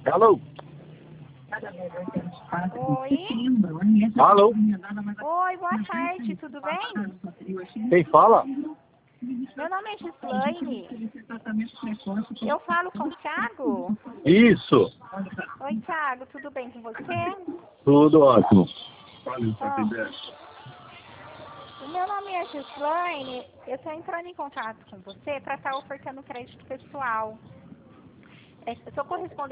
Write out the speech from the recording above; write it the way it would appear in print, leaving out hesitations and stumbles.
Alô? Oi. Alô? Oi, boa tarde, tudo bem? Quem fala? Meu nome é Gislaine. Eu falo com o Thiago? Isso. Oi, Thiago, tudo bem com você? Tudo ótimo. O meu nome é Gislaine. Eu estou entrando em contato com você para estar ofertando crédito pessoal. Eu estou correspondendo